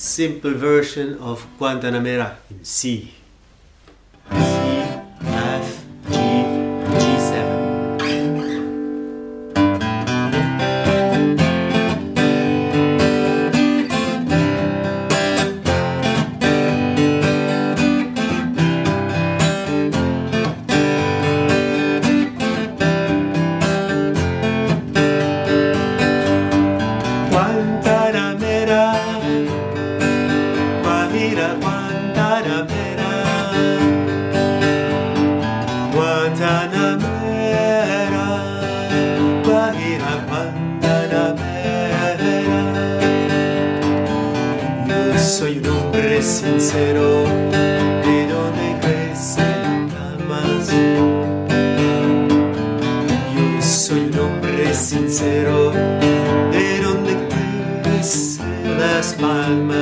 simple version of Guantanamera in C. C, F, G, G7. Guantanamera, Guajira, Guantanamera, Guantanamera, Guajira, Guantanamera. Yo soy un hombre sincero, de donde crecen almas. Yo soy un hombre sincero, de donde crecen las palmas.